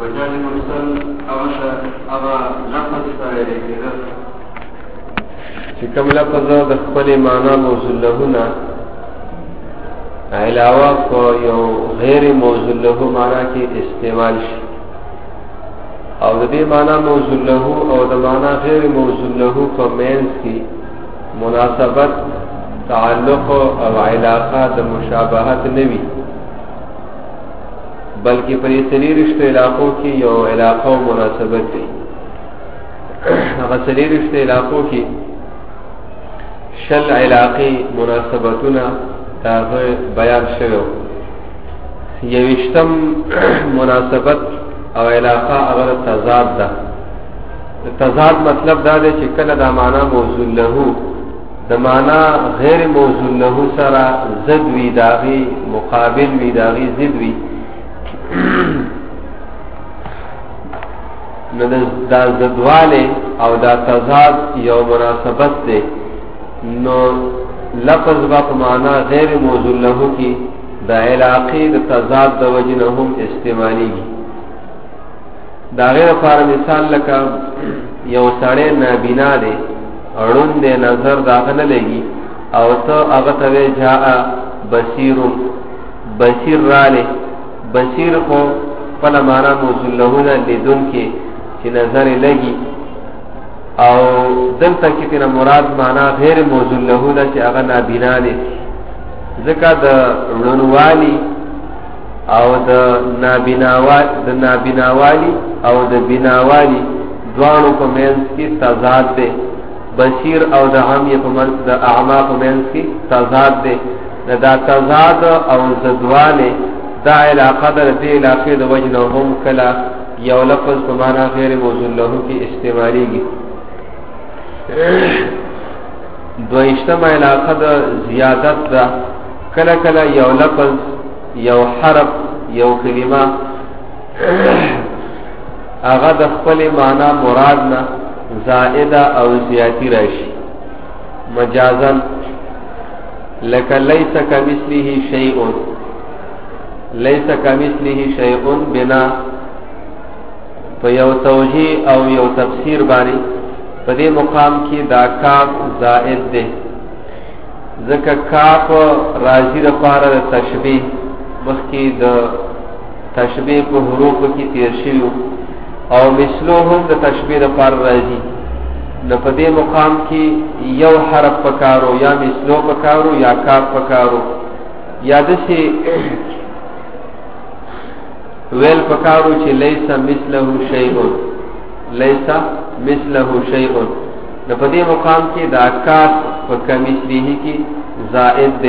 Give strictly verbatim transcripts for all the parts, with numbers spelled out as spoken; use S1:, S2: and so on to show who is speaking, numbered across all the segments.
S1: مجاز مرسل هغه لفظ ته ویل کېده چې کوم لفظ د خپل معنا موصول له نه علاوه کو یو غیر موصول له معنا کې استعمال شي او د دې معنا موصول له او د معنا غیر موصول له په مینس کې مناسبت تعلق او علاقه د مشابهت نوي بلکې په سری رشته علاقو کې یو علاقه او مناسبت دی هغه سری رشته علاقو کې شل علاقه مناسبتونه هغه بیان شوی یوشتم مناسبت او علاقه هغه تضاد ده تضاد مطلب دا دی چې کله دا معنا موصول له د معنا غیر موصول له سره ضد وی داغي مقابل وی داغي ضد وی نو دا ضدواله او دا تضاد یو مناسبت ده نو لفظ با په معنا غیر موصول له کی دا علاقه د تضاد د وجه نه هم استعماليږي دا غیر فار مثال لکه یو سړی نابینا دی اړون دی نظر داخله لګي او ته هغه ته جاء بصیر بصیر راله بصیر خو په معنا موصول له نه لیدون کې چې نظر لګي او دلته کې تینا مراد معنا غیر موصول له ده چې هغه نابینا دی ځکه د ړونوالي او د نابیناوالي د نابیناوالي او د بیناوالي دوانو په منځ کې تضاد دی بصیر او د عامی په منځ د اعما په منځ کې تضاد دی دا تضاد او زدواله دا علاقه د دې علاقې د وجنه هم کلا یو لفظ په معنا غیر موصول له کې استعماليږي دویشتم علاقه د زیادت دا کلا کلا یو لفظ یو حرف یو کلمه هغه د خپل معنا مراد نه زائده او زیاتی راشي مجازا لکه لیس کمثله شیء لیس کمثله شیء بنا په یو توجیه او یو تفسیر باندې په دې مقام کې دا کاف زائد ده ځکه کاف راځي د پاره د تشبیه مخکې د تشبیه په حروف کې تیر شوی او مثلو هم د تشبیه د پاره راځي نو په دې مقام کې یو حرف پکارو یا مثلو پکارو یا کاف پکارو یا د شي ویل پکارو چې لیس مثله شیء لیس مثله شیء نو په دې مقام کې دا کاف په کمثله کې زائد ده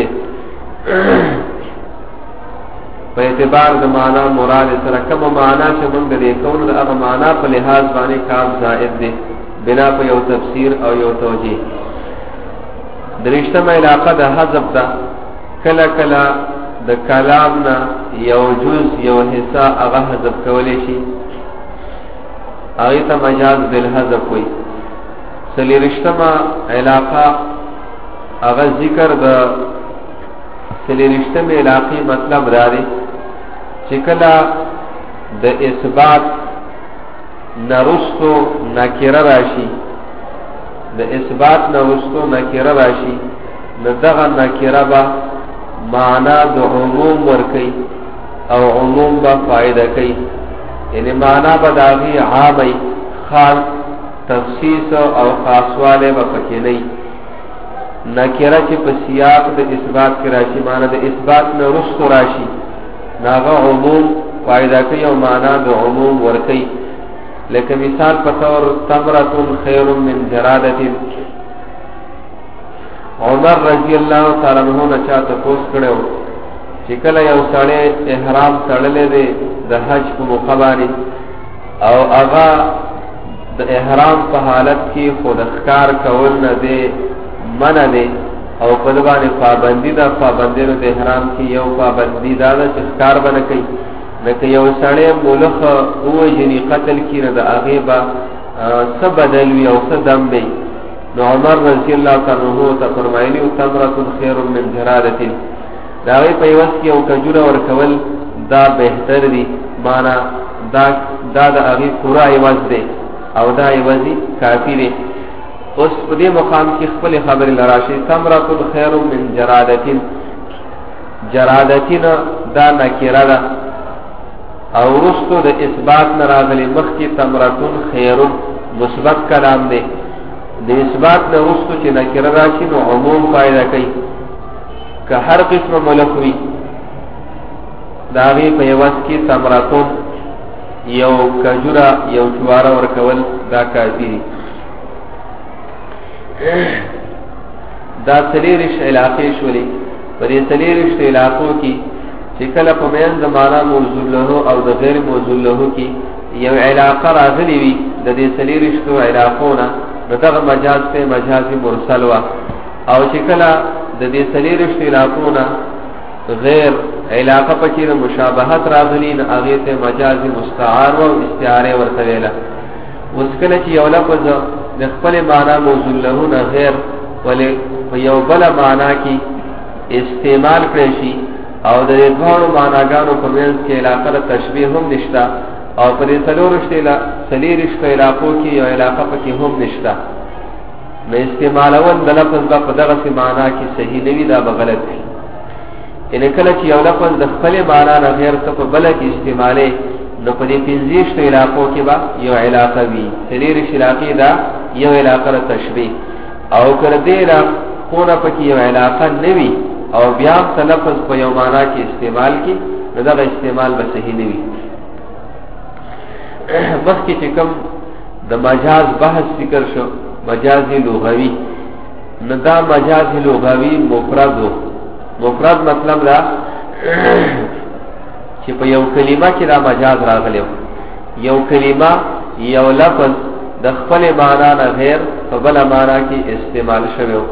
S1: په اعتبار د معنا مراد سره کوم معنا چې موږ دې کول د هغه معنا په لحاظ باندې کاف زائد ده بنا په یو تفسیر او یو توجیه درشتمه علاقه د حذف ده کله کله د کلام نه یو جز یو حصہ هغه حذف کولای شي هغه ته مجاز بالحذف وي سلیرشتمه علاقه هغه ذکر د سلیرشتمه علاقه مطلب راځي چې کله د اثبات نرستو نکره راشي د اثبات نرستو نکره راشي نو دغه نکره به معنا د عموم ورکی او عموم با فائدہ کوي یعنی معنا به داغي عامي خاص تخصیص او خاصواله به پکې نه نکره چې په سیاق د اثبات کې راشي معنا د اثبات نه رستو راشي ناغه عموم فائدہ کوي او معنا د عموم ورکی لکه مثال په تور تمرتون خیر من جرادت عمر رضی الله تعالی عنہ نه چاته پوس کړو چې کله یو سړی احرام تړلې دی د حج په موقع باندې او هغه د احرام په حالت کې خود ښکار کول نه دی منع دی او په دې باندې پابندی دا پابندی د احرام کې یو پابندی دا چې ښکار باندې کوي لکه یو سړی مولخ او جنی قتل کړي د هغه با څه بدل وي او څه دم وي نو عمر رضی الله تعالی عنہ ته فرمایلی او تمرۃ خیر من جرادۃ دا وی په وس کې او کجوره ور کول دا بهتر دی معنا دا دا د هغې پوره عوض دی او دا عوض کافي دی. اوس په دې مقام کې خپلې خبرې لراشي. ثمرة خیر من جرادتین، جرادتین دا نکره ده او رستو د اثبات نه راغلی، مخکې ثمرة خیر مثبت کلام دی. د اثبات نه رستو چې نکره راشي نو عموم فایده کوي. که هر قسم ملک وي د هغې په عوض کې ثمرة یو کجوره یو جواره ورکول دا کافي دي. دا څلېرویشت علاقې شولې. په دې څلېرویشتو علاقو کې چې کله په منځ د معنا موضوع له او د غیر موضوع له کې یو علاقه راغلې وي د دې څلېرویشتو علاقو نه، نو دغه مجاز ته مجاز مرسل وه. او چې کله د دې څلېرویشتو علاقو نه غیر علاقه پکې د مشابهت راغلي نو هغې ته مجاز مستعار و او استعارې ورته ویله. اوس کله چې یو لفظ د خپلې معنا موضوع له نه غیر ولې په یو بله معنا کې استعمال کړی شي او د دې دواړو معناګانو په منځ کې علاقه د تشبیه هم نشته او په دې څلېرویشتو علاقو کې یو علاقه پکې هم نشته، نو استعمالول د لفظ به په دغسې معنا کې صحیح نه وي، دا به غلط وي. یعنې کله چې یو لفظ د خپلې معنا نه غیر څه په بله کې استعمالې نو په دې پنځویشتو علاقو کې به یو علاقه وي. څلېرویشت علاقې دا یو علاقه د تشبیه او که د دې علاقو نه پکې یو علاقه نه وي او بیا هم څه لفظ په یو معنا کې استعمال کړي نو دغه استعمال به صحیح نه وي. مخکې چې کوم د مجاز بحث ذکر شو، مجازي لغوي، نو دا مجازي لغوي مفرد و. مفرد مطلب دا چې په یو کلمه کې دا مجاز راغلی و. یو کلمه یو لفظ د خپل معنا نه غیر په بله معنا کې استعمال شوی و.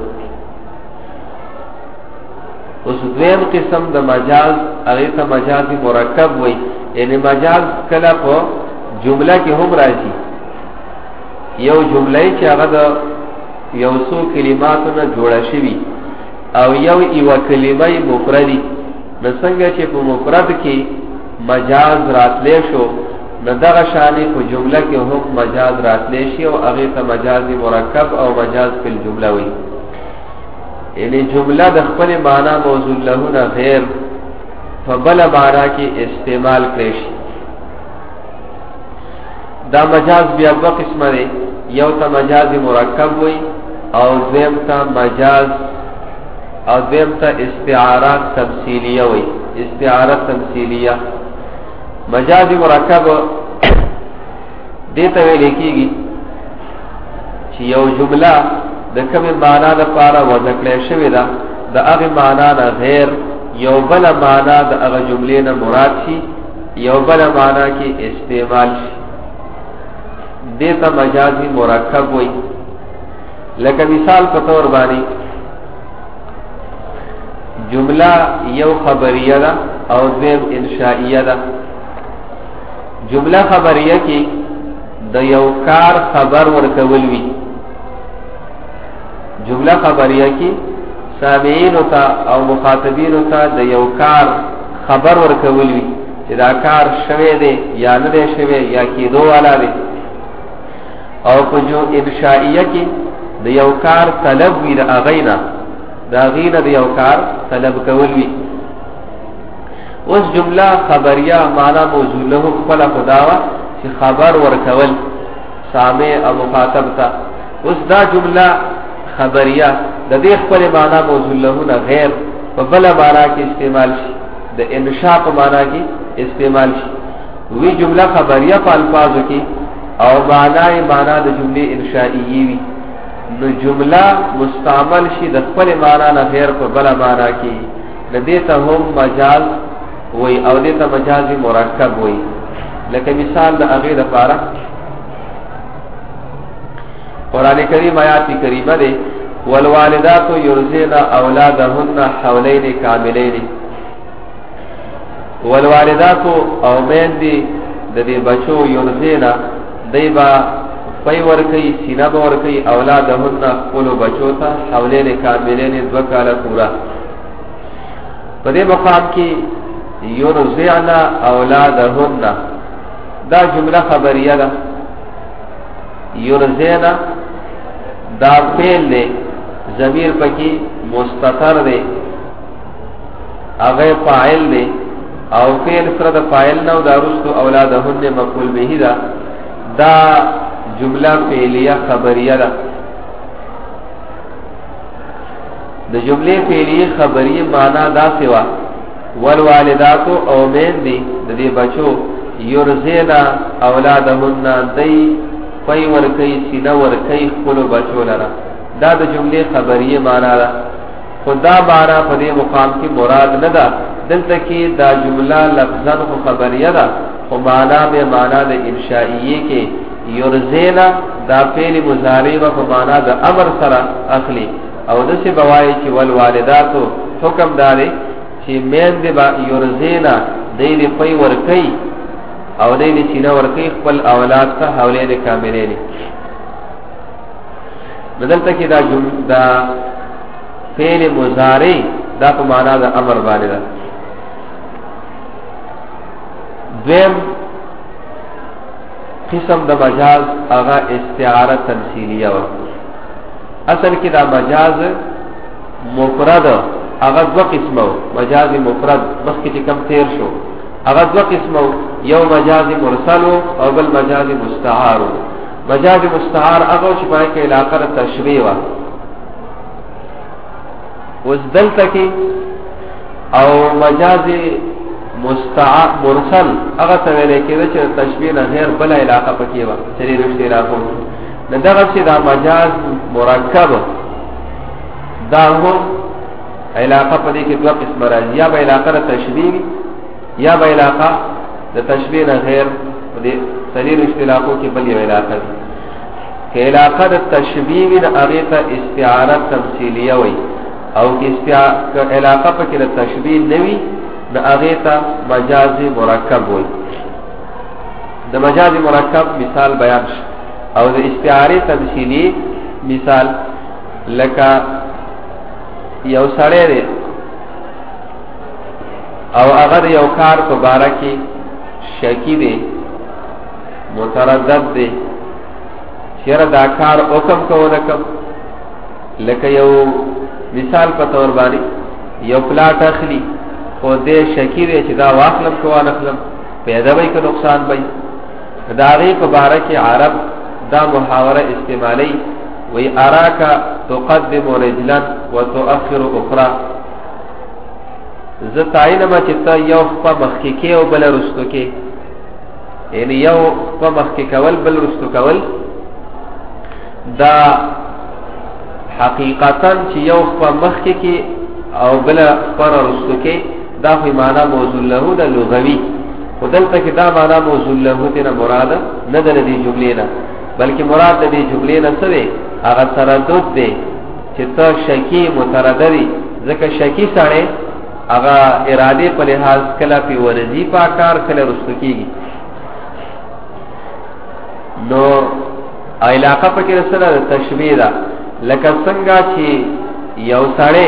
S1: اوس دویم قسم د مجاز هغې ته مجازي مرکب وایي. یعنې مجاز کله په جمله کې هم راځي. یو جمله چې هغه د یو څو کلماتو نه جوړه شوي او یو یوه کلمه مفردي، نو څنګه چې په مفرد کې مجاز راتلی شو نو دغه شانې په جمله کې هم مجاز راتلی شي او هغې ته مجازي مرکب او مجاز فی الجمله وایي. یعنی جمله د خپل معنا موضوع له نه غیر په بله معنا کې استعمال کړی شي. دا مجاز بیا دوه قسمه دی. یو ته مجاز مرکب وایي او دویم ته مجاز او دویم ته استعاره تمثیلیه وایي. استعاره تمثیلیه مجاز مرکب دې ته ویل کېږي چې یو جمله د کومې معنا لپاره وضع کړی شوې ده د هغې معنا نه غیر یو بله معنا د هغه جملې نه مراد شي، یو بله معنا کې استعمال شي. دې ته مجازي مرکب وایي. لکه مثال په طور باندې جمله یو خبریه ده او دویم انشائیه ده. جمله خبریه کې د یو کار خبر ورکول وي. جمله خبریه کې سامعینو ته او مخاطبینو ته د یو کار خبر ورکول وي چې دا کار شوی دی یا نه دی شوی یا کېدو والا دی. او په جو انشائیه کې د یو کار طلب وي د هغې نه د هغې نه د یو کار طلب کول وي. اوس جمله خبریه معنا موضوع له خپله خدا وه چې خبر ورکول سامع او مخاطب ته. اوس دا جمله خبریه د دې خپل معنا موضوع له نه غیر په بله معنا کې استعمال شي، د انشاء په معنا کې استعمال شي. وی جمله خبریه په الفاظو کې او معنا یې معنا د جملې انشائیه وي، نو جمله مستعمل شي د خپل معنا نه غیر په بله معنا کې. د دې ته هم مجاز وی او دې ته مجازي مرکب وی. لکه مثال د هغې دپاره قرآن کریم آیات کریمه دی والوالدات یرضعن اولادهن حولین کاملین. والوالدات او میندې د دې بچو یرضعن دی با پی ورکی سینه به ورکی اولادهن خپلو بچو ته حولین کاملین دوه کاله پورا. په دې مقام کې یرضعن اولادهن دا جمله خبریه ده. یرزینا دا فعل دی، ضمیر پکې مستتر دی، هغه فاعل دی او فعل سره د فاعل نو دا رستو اولادهن مفعول به ده. دا جمله فعلیه خبریه ده. د جمله فعلیه خبریه معنا دا سوا والوالدات او مین دی د دې بچو یرزینا اولادهن دای پای ور کوي سینه ور کوي خپل بچو لره. دا د جمله خبریه معنا ده. خدا معنا په دې مقام کې مراد نه ده. دلته کې دا جمله لفظاً خبریه ده او معنا به معنا د انشائیه کې یرزینا دا فعل مضارع په معنا د امر سره اخلي او د څه بوای چې والوالداتو حکم داري چې مین دی با یرزینا دې دې پي ور کوي او دې دې سینه ور کوي خپل اولاد ته حوالې کاملې دي. بدلته کې دا جمله دا فعل مضارع دا په معنا د امر باندې ده. دویم قسم د مجاز هغه استعاره تمثیلیه و. اصل کې دا مجاز مفرد هغه دو قسمه مجاز مفرد مخکې کم تیر شو. هغه دو قسمه یو مجاز مرسل او بل مجاز مستعار. مجاز مستعار هغه چې پای کې علاقه تشبیه و. اوس دلته کې او مجاز مستعار مرسل هغه څه ویل کېږي چې تشبیه نه غیر بل علاقه پکې و چې رښتې علاقه نه دغه چې دا مجاز مرکب دا هو علاقه په دې کې دوه قسم راځي، یا به علاقه تشبیه یا به علاقه د تشبیه نه غیر په دې سړي رښتې علاقو کې بل یو علاقه ده. کې علاقه د تشبیه نه هغه ته استعاره تمثیلیه وي او کې استعاره علاقه په کې د تشبیه نه وي د هغه ته مجاز مرکب وي. د مجاز مرکب مثال بیان شي او د استعاره تمثیلی مثال لکه یو سړی دی او هغه یو کار په باره کې شکی دی، متردد دی چیرې دا کار حکم کوونه کوم. لکه یو مثال په تور باندې یو پلاټ اخلي او دې شکی دی چې دا واخلم کو نخلم پیدا وي که نقصان وي. دا غي په باره کې عرب دا محاوره استعمالي وی اراکا تقدم رجلا وتؤخر اخرى. زتاینما چې تا یو په مخکې کې او بل رستو کې، یعنی یو په مخکې کول بل رستو کول، دا حقیقتا چې یو په مخکې کې او بل پر رستو کې دا خو معنا موضوع له د لغوي. خدلته کې دا معنا موضوع له ته مراد نه د دې جملې نه، بلکې مراد د دې جملې نه څه دی؟ هغه تردد دی چې ته شکی مترددي. ځکه شکی سره هغه اراده په لحاظ کله په ورزي پاکار کله رستو کیږي. نو علاقه په کې سره تشبیه ده. لکه څنګه چې یو سړی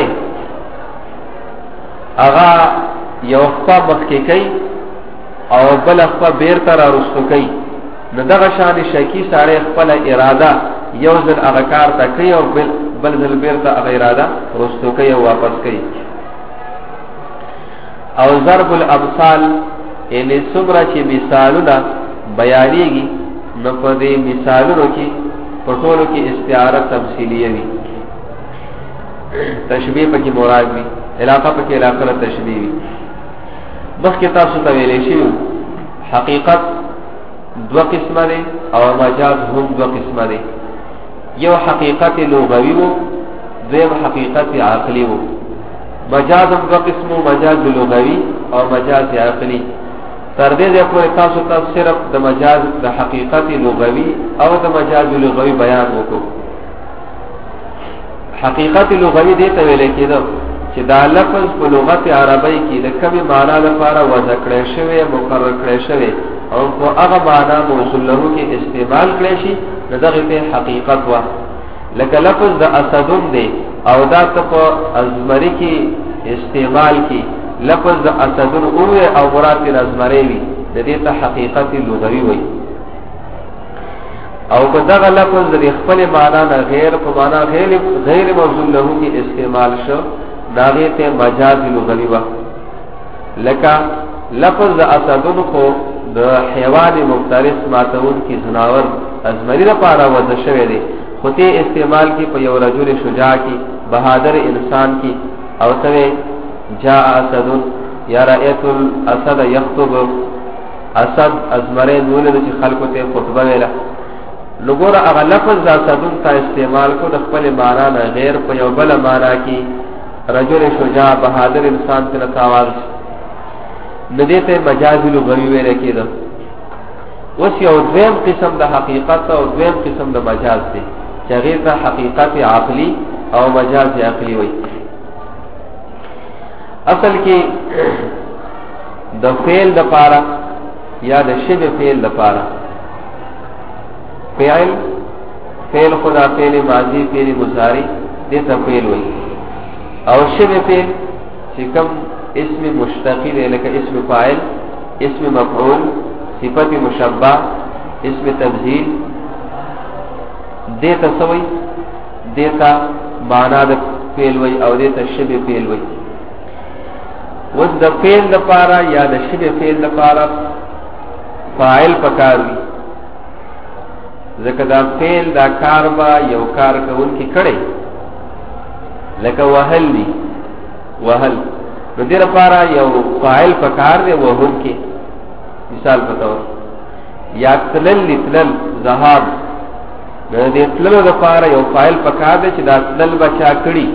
S1: هغه یو خپل مخکې کوي او بل خپل بیرته را رستو کوي، نو دغه شان شکی سړی خپل اراده یو ځل هغه کار ته کوي او بل بل ځل بیرته هغه اراده رستو کوي او واپس کوي. او ضرب الامثال یعنی څومره چې مثالونه بیانېږي نو په دې مثالونو کې په ټولو کې استعاره تمثیلیه وي، تشبیه پکې مراد وي، علاقه پکې علاقه تشبیه وي. مخکې تاسو ته ویلې شي حقیقت دو قسمه دي او مجاز هم دو قسمه دي. یو حقیقت لغوی وو، دویم حقیقت عقلی وو. مجاز هم دو قسمو، مجاز لغوی او مجاز عقلی. تر دې ځای پورې تاسو ته صرف د مجاز د حقیقت لغوی او د مجاز لغوی بیان وکړو. حقیقت لغوی دې ته ویل کېده چې دا لفظ په لغت عربی کې د کومې معنا لپاره وضع کړی شوی، مقرر کړی شوی او په هغه معنا موصول له کې استعمال کړی شي، دغه ته حقیقت وا. لکه لفظ د اسدون دی او دا په ازمری کې استعمال کې لفظ د اسدون او او مراد د ازمری وي، د دې ته حقیقت لغوي وي او په دغه لفظ د خپل معنا نه غیر په معنا غیر غیر موصول له کې استعمال شو داغه ته مجاز لغوي وا لکه لفظ د اسدن کو د حیوان مفترس ماتون کی زناور ازمری لپاره وځ شوی دی خو ته استعمال کی په یو رجل شجاع کی بہادر انسان کی او ته جاء اسدن یا رایت الاسد یخطب اسد ازمره نول د خلکو ته خطبه ویلا لګور هغه لفظ د اسدن ته استعمال کو د خپل معنا نه غیر په یو بل معنا کی رجل شجاع بہادر انسان ته تاواز ندی ته مجاز لغوی ویل کېده اوس یو دویم قسم د حقیقت او دویم قسم د مجاز دی چې غیر ته حقیقت عقلی او مجاز عقلی وي اصل کې د فعل د پاره یا د شبه فعل د پاره فعل فعل خدا فعل ماضی فعل مضارع دې ته فعل وي او شبه فعل چې کوم اسم مشتقی دے لکه اسم فاعل اسم مفعول صفت مشبہ اسم تبذیل دیتا سوئی دیتا معنا د فعل وی او دیتا شبه فعل وی وس د فعل د پارا یا د شبه فعل د پارا فاعل پکار وی ځکه دا فعل دا کار با یو کار کوونکی کړي لکه وهل دی وهل نو دیر پارا یو فاعل پکار دے وهم کی مثال بطور یا تلل لتلل زهاب نو دیر تلل دا پارا یو فاعل پکار دے چی دا تلل بچا کڑی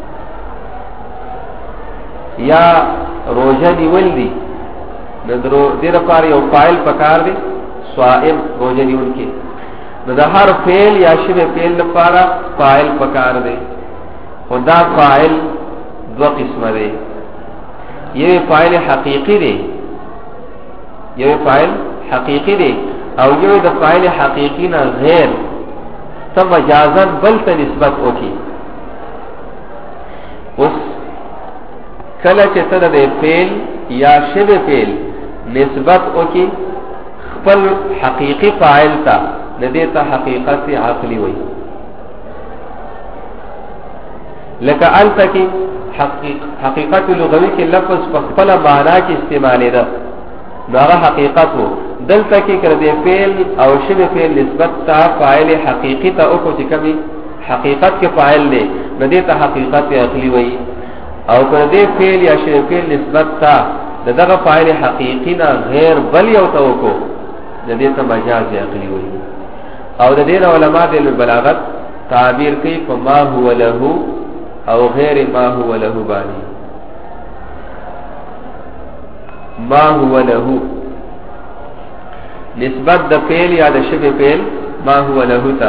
S1: یا روجہ نیول دی نو دیر پارا یو فاعل پکار دے سوائم روجہ نیول کی نو دا ہر فعل یا شبه فعل دا پارا فاعل پکار دے خدا فاعل دو قسم دے یہ فاعل حقیقی دی یہ فاعل حقیقی دی او یہ د فاعل حقیقی نہ غیر تم مجازن بل ته نسبت وکي اوس کله چې ته د فعل یا شبه فعل نسبت وکي خپل حقیقی فاعل ته ندی ته حقیقت عقلی وای لکه انت کی حقیق حقیقت لغوی کې لفظ په خپل معنا کې استعمالي ده دا حقیقت وو دلته کې کړه د فعل او شبه فعل نسبت تا فاعل حقیقی ته او کو چې کمی حقیقت کې فاعل دی نو دې ته حقیقت عقلی وای او کړه د فعل یا شبه فعل نسبت تا دغه فاعل حقیقی نه غیر بل یو ته کو دې ته مجاز عقلی وای او د دې علماء د بلاغت تعبیر کوي فما هو له او غیر ما هو له بانی ما هو له نسبت د فعل یا د شبه فعل ما هو له تا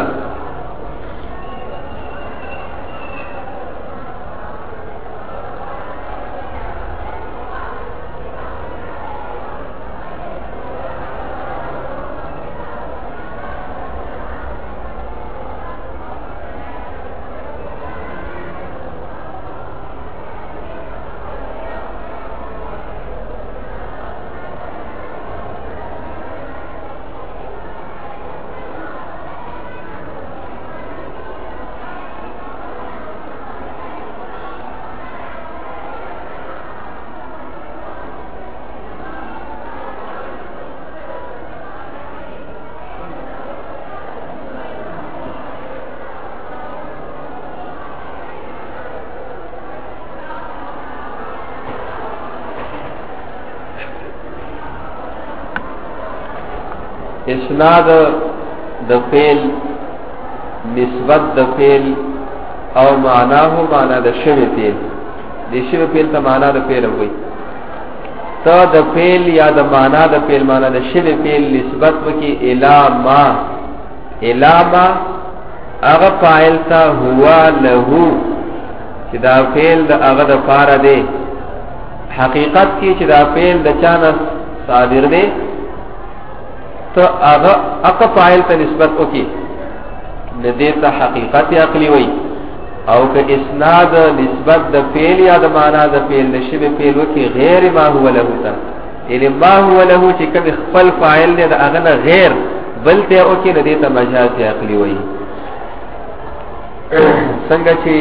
S1: اسناد د فعل نسبت د فعل او معناه معنا د شبه فعل د شبه فعل ته معنا د فعل وي ته د فعل یا د معنا د فعل معنا د شبه فعل نسبت وکي الی ما الی ما هغه فاعل ته هو له چې دا فعل د هغه د فاره دی حقیقت کې چې دا فعل د چانه صادر دی تو اغا اقا فاعل تا نسبت اوکی ندیتا حقیقت عقلی وی او که اسناد نسبت دا فعل یا دا معنی دا فعل دا شبه فعل وکی غیر ما هو لہو تا یعنی ما هو له چې کوم خپل فاعل دی دا هغه غیر بل ته او کې دې ته مجاز عقلی وایي. څنګه چې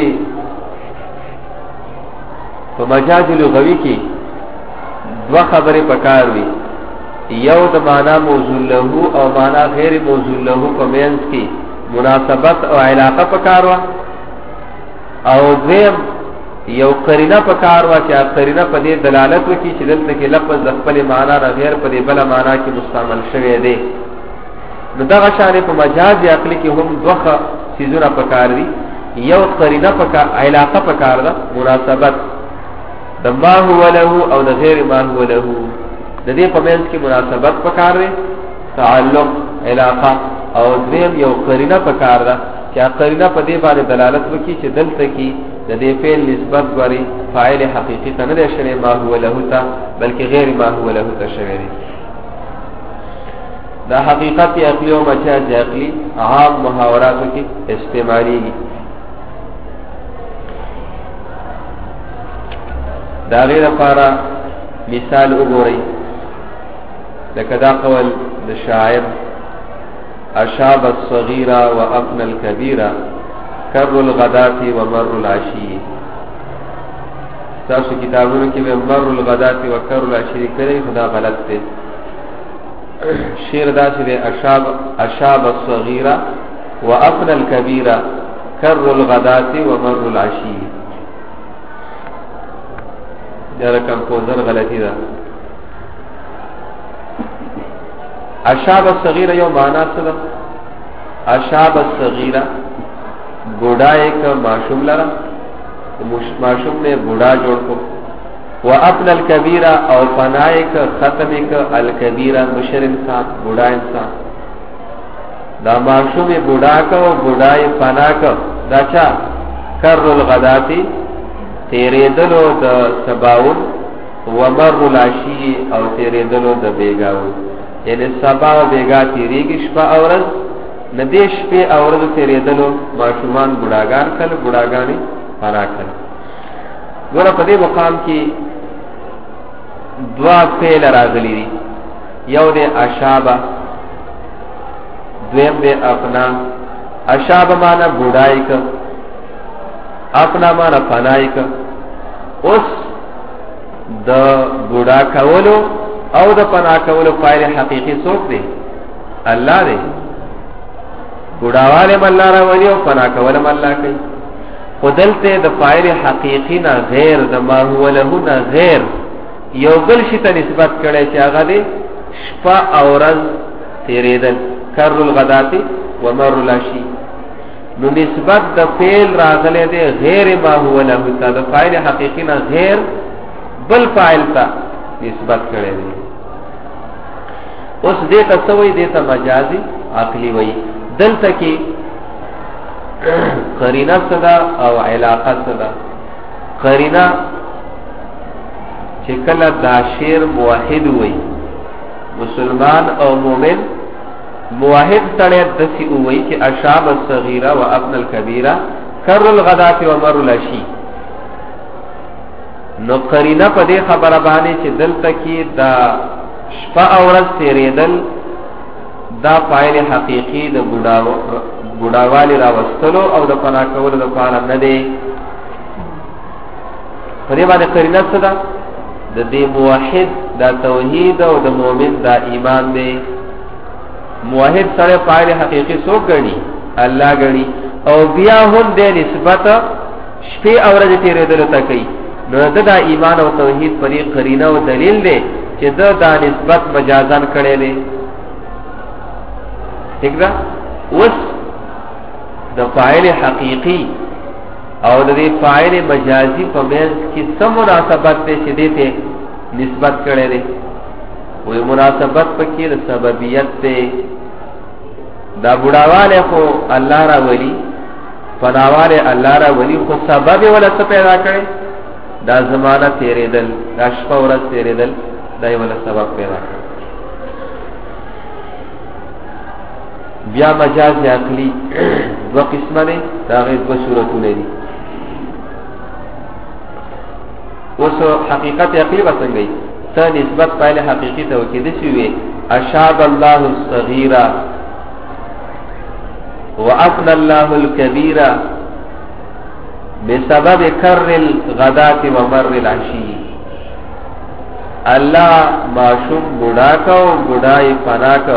S1: په مجاز لغوي کې دوه خبرې پکار وي، یو د معنا موضوع له او معنا غیر موضوع له په مینس کې مناسبت او علاقه پکار وا، او دویم یو قرینه پکار وا چې قرینه په دې دلالت وکړي چې دلته کې لفظ د خپل معنا نه غیر په دې بل معنا کې مستعمل شوی دی. نو دغه شان په مجاز عقلی کې هم دوه چیزونه پکار دي، یو قرینه پکار علاقه پکار ده، مناسبت د ما هو له او د غیر ما هو له د دې په منځ کې مناسبت پکار دی، تعلق علاقه، او دویم یو قرینه پکار ده چې قرینه په دې باندې دلالت وکړي چې دلته کې د دې فعل نسبت غوري فاعل حقيقي ته نه شوی ما هو له ته، بلکې غیر ما هو له ته شوی دی. دا حقیقت عقلی او مجاز عقلی عام محاوراتو کې استعمالي. دا غیر لپاره مثال وګورئ، لکه دا قول د شاعر اشاب الصغيرة وابن الكبيرة کر الغداة ومر العشي. تاسو کتابونو کې به مر الغداة وکر العشي کړي، خدا غلط دی. شعر دا چې اشاب اشاب الصغيرة وابن الكبيرة کر الغداة ومر العشي. دا کمپوزر غلطی ده. اشاب الصغيرة یو معنا څه ده؟ اشاب الصغيرة بوډای ک معشوم لرا، معشوم نے بوډا جوړ کو. و ابن الكبيرة او فنای ک ختم ک الكبيرة مشر انسان بوډا انسان. دا معشوم بوډا ک او بوډای فنا ک دا چا کر الغداتی تیرې دلو د سباون و مر العشی او تیرې دلو د بیگاو، یعنی سبا او بیگا تیریږي شپه او ورځ، ندیش په او ورځ تیرې دلو ماشومان بډاګان کله بډاګانی فنا کله. ګوره په دې مقام کې دوا فعل راغلي دي، یو د اشابه، دویم د اپنا. اشابه معنا بډای ک، اپنا معنا فنای ک. اوس د بوډا کولو او د پنا کولو فاعل حقيقي څوک دی؟ الله دی. بوډاواله الله را ولي او پنا کول الله کوي. خدلته د فاعل حقيقي نه غیر د ما هو له نه غیر یو بل شي ته نسبت کړي چې هغه دی شپه او ورځ تیرېدل، کر الغداتی و مر العشی. نو نسبت د فعل راغله دی غیر ما هو له ته، د فاعل حقيقي نه غیر بل فاعل ته نسبت کړي دی. اوس دې ته سوې دې ته مجازي عقلی وای. دلته کې قرینه صدا او علاقه صدا. قرینه چې کله دا شعر موحد وای، مسلمان او مومن موحد سره دسی وای چې اشاب الصغيرة وابن الكبيرة کر الغداة ومر العشي. نو قرینه په دې خبره باندې چې دلته کې دا شپه او ورځ تیرېدل دا فاعل حقيقي د بډاو بډاوالي راوستلو او د پنا کولو د پاره نه دی. په دې باندې قرینه څه ده؟ د دې موحد دا توحید او د مؤمن دا ایمان دی. موحد سره فاعل حقيقي څوک غني؟ الله غني. او بیا هم د نسبت شپه او ورځ تیرېدل ته کوي. نو دا ایمان او توحید پرې قرینه او دلیل دی چې دا د نسبت مجازن کړي دي. ٹھیک ده؟ اوس د فاعل حقيقي او د فاعل مجازي په منځ کې څه مناسبت ده چې دې ته نسبت کړي دي؟ وې مناسبت پکې د سببیت ده. دا بډاواله خو الله را ولي، فناواله الله را ولي، خو سبب ولا څه پیدا کړي؟ دا زمانہ تیرېدل، دا شپه ورځ تیرېدل، دا یو ولا سبب پیدا کړي. بیا مجاز عقلی دو قسمه دي، دا غي دو صورتونه دي. اوس حقیقت عقلی وسنګي تا نسبت فعل حقیقی ته وکړي دسی وي اشهد الله الصغير وافنى الله الكبير بسبب كر الغداة ومر العشي الله معشوم بوډا کو بوډای فنا کو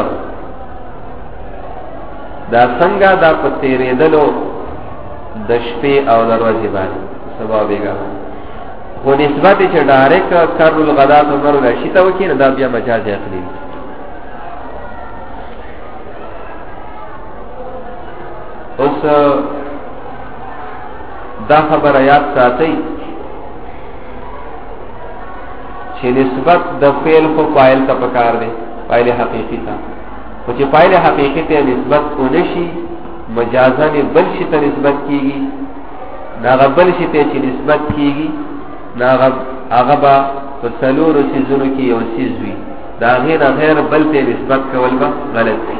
S1: دا څنګه دا پتیرې دلو د شپې او دروازې باندې سبب یې ګاو خو نسبت چې ډایرک کر الغداة ومر العشي ته وکړي دا بیا مجاز عقلی اوس دا خبر یاد ساتئ چې نسبت د فعل په فاعل ته پکار دی فاعل حقیقی ته او چې فاعل حقیقی ته نسبت ونشي مجازن بل شي ته نسبت کیږي ناغه بل شي ته چې نسبت کیږي ناغه هغه با په څلور سيزونو کې یو سيز وي دا غیر غیر بل ته نسبت کول به غلط دی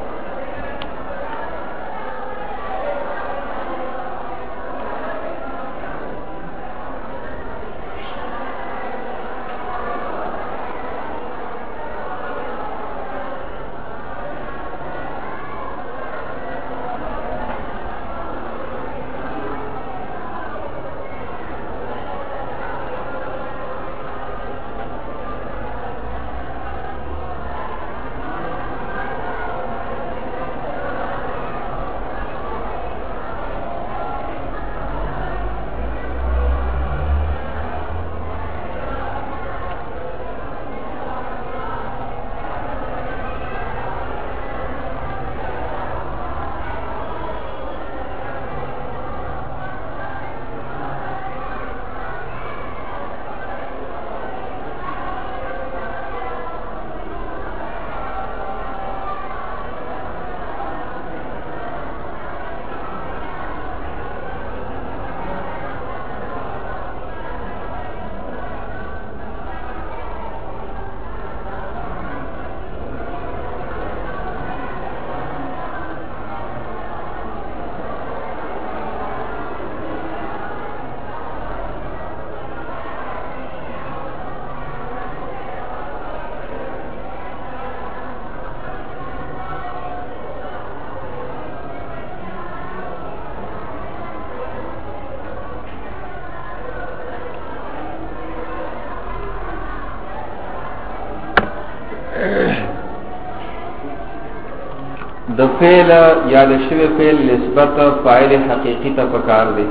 S1: د فعل یا د شوی فعل نسبت فاعل حقیقی ته پکار دی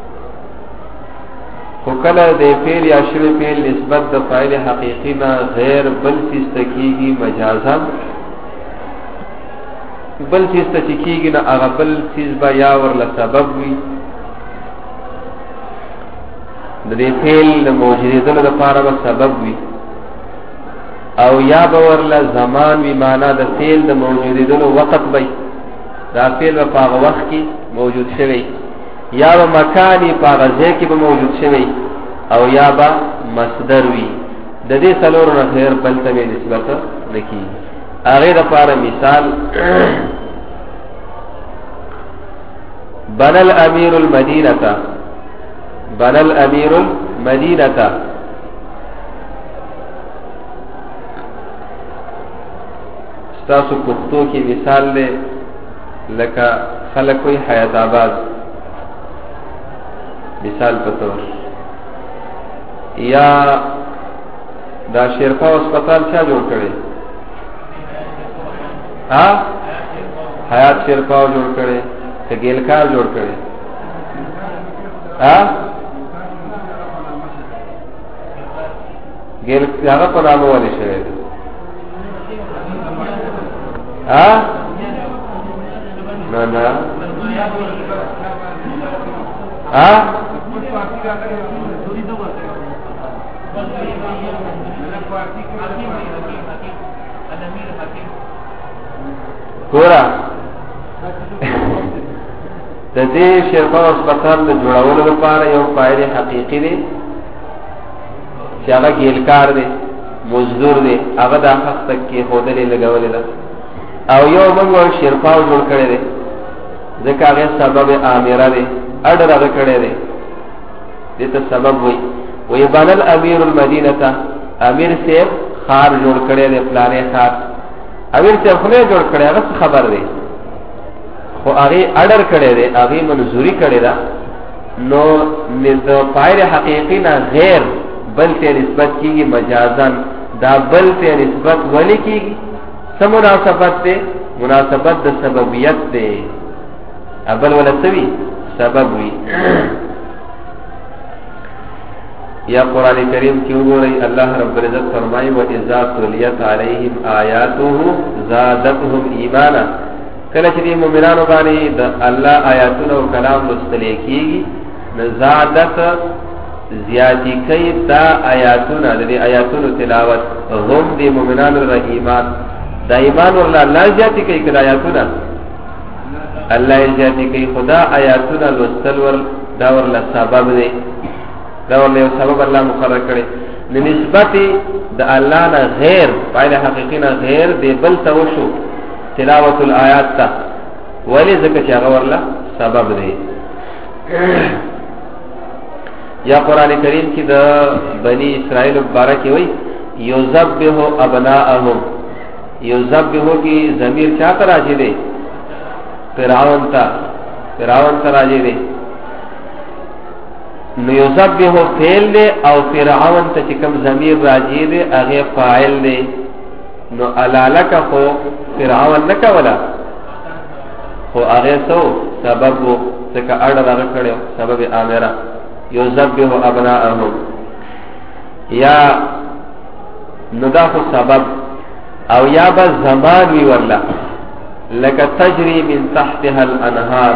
S1: خو کله د فعل یا شوی فعل نسبت د فاعل حقیقی نه غیر بل څه تکیږي مجازا بل څه تکیږي نه هغه بل څه به یا ورله سبب وي د دې فعل د موجودیدلو لپاره به سبب وي او یا باورله زمان وی معنا د فعل د موجودیدلو وخت وي دا فعل په هغه وخت کې موجود شوی یا به مکانی په هغه ځای کې به موجود شوی او یا به مصدر وي د دې څلور نه غیر بل ته نسبت نکي هغه لپاره مثال بنل امیر المدینه بنل امیر المدینه تاسو پښتو کې مثال له لکه خلک کوئی حیات آباد مثال په تور یا دا شیرپا هسپتال چا جوړ کړي ها حیات شیرپا جوړ کړي ته ګیلکار جوړ کړي ها ګیل هغه په نامه ولې شوی ها نه نه ها ګورا د دې شیرپا هسپتال د جوړولو لپاره یو فاعل حقیقي دی چې هغه ګیلکار دی مزدور دی هغه د حق تک کې هودلې لګولې ده او یو موږ شیرپا جوړ کړی دی ځکه هغه سبب امره دی اډر هغه کړی دی دې ته سبب وي وی بنل امیر المدینه امیر صاحب خار جوړ کړی دی پلانې خار امیر صاحب خو نه جوړ کړی هغه خبر دی خو هغه اډر کړی دی هغه منظوري کړی دا نو د فاعل حقیقی نه غیر بل ته نسبت کیږي مجازن دا بل ته نسبت ولی کیږي سم مناسبت ده مناسبت د سببیت ده ابل ولا سوي سبب وی یا قرآن کریم کی وګورئ الله رب العزت فرمایي و اذا تليت عليهم آیاته زادتهم ایمانا کله چې مومنانو باندې د الله آیاتونه او کلام لوستل کیږي زادت زیاتی کوي دا آیاتونه د آیاتونو تلاوت هم د مومنانو د ایمان دا ایمان ورله الله زیاتی کوي کله آیاتونه الله زیاتی کوي خدا آیاتونه لوستل ور دا ورله سبب دی دا ورله سبب الله مقرر کړي د نسبت د الله نه غیر فاعل حقیقی نه غیر دی بل توشو تلاوت الآیات تا ولی ذکر چې هغه ورله سبب دی یا قرآن کریم کی دا بنی اسرائیل مبارکی وی یذبحو ابناءهم یذبحو کی ضمیر چاہتا راجی دے فرعون تا فرعون تا راجی دے نو یذبحو فعل دے او فرعون تا چکم ضمیر راجی دے اغی فاعل دے نو علالکا خو فرعون نکا ولا خو اغی سو سبب و سکا اڑ راگ کڑیو سبب آمیرہ یذبح ابناءهم یا نداخ سبب او یا با زمان وی ورلا لکه تجری من تحتها الانهار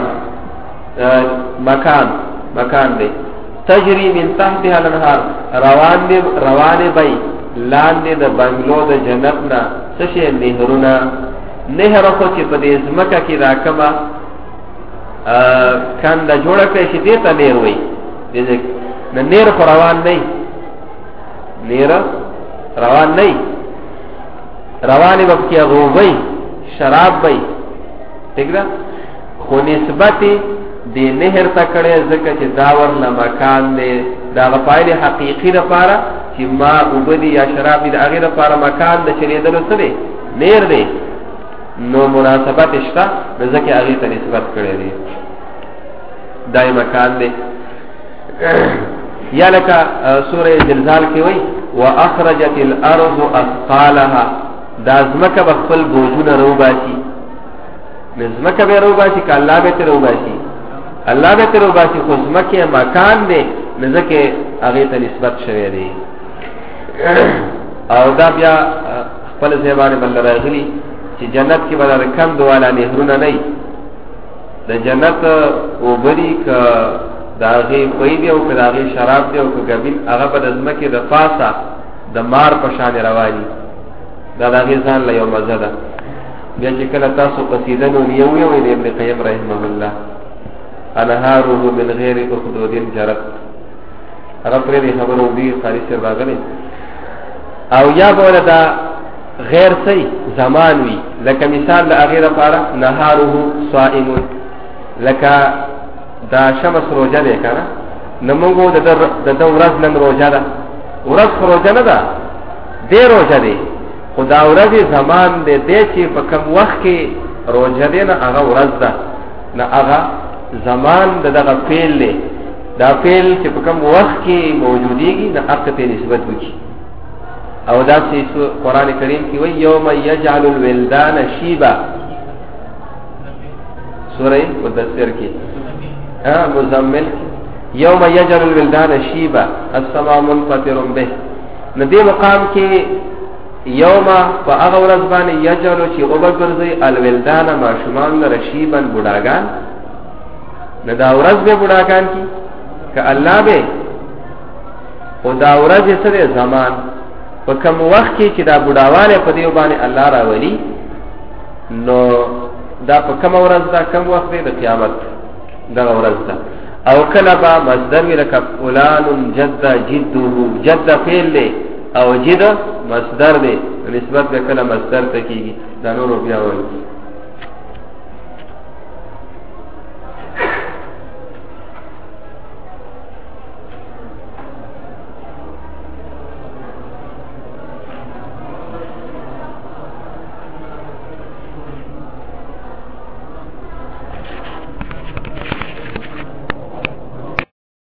S1: مکان مکان دی تجری من تحتها الانهار روان دی روان بی لاندې د بنگلو د جنتنا سشه نهرونه نهر خو چې په دې ځمکه کې راکما کنده جوړه کړي چې دې ته نهر وي نه نیر خو روان نه نیر روان نه رواني به کې غوبي شراب بي ٹھیک ده خو نسبت دی نهر تا کړي ځکه چې داور لا مکان دی دا غفایل حقيقي لپاره چې ما وبدي یا شراب دی هغه لپاره مکان د چریدلو سره نیر دی نو مناسبت شته ځکه هغه ته نسبت کړي دی دای مکان دی یا لکا سورہ زلزال کی وی واخرجت الارض اثقالها دا زمکه بخل بوجونه رو باشي زمکه به رو باشي ک الله به رو باشي الله به رو باشي خو زمکه مکان دی نزدکه هغه ته نسبت شوی دی او دا بیا خپل زبانه بل راغلی چې جنت کې بدل کم دواله نهرونه نه د جنت او بری ک داغی پوی دی او که داغی شراب دی او که گبین اغا پا دزمکی دا فاسا دا مار پشان روانی دا داغی زان لیو مزده بیا چکل تاسو قصیدنو نیوی وی دی ابن قیم رحمه اللہ انهاره من غیر اخدود جرد اغا پریدی خبرو دی خالی سر باغلی او یا بولا دا غیر سی زمان وی لکه مثال دا اغیر پارا نهاره صائمون لکه دا شمس روجه ده کنه نمونگو دا دا ورز نن روجه ده ورز روجه نه ده ده روجه ده خدا ورز زمان ده ده چی پا کم وقت که روجه ده نا اغا ورز ده نا اغا زمان ده ده فیل ده دا فیل چی پا کم وقت که موجودی گی نا اقت نسبت بکی او دا سی قرآن کریم کی وی یوم یجعل الولدان شیبا سورہ مدثر کی مزمل یوم یجعل الولدان شیبا السماء منفطر به ندی مقام کې یوم فاغ ورځبان یجعل چې او بغرزي الولدان ما شومان رشیبن بډاګان ندا ورځ به بډاګان کی ک الله به او دا ورځ سره زمان په کوم وخت کې چې دا بډاواله په دیو باندې الله راولي نو دا په کوم ورځ دا کوم وخت دی د قیامت دا ورځ ده او کله با مصدر لک فلان جد جده جد فعل له او جد مصدر دی نسبت به کله مصدر ته کیږي دا نور بیا وایي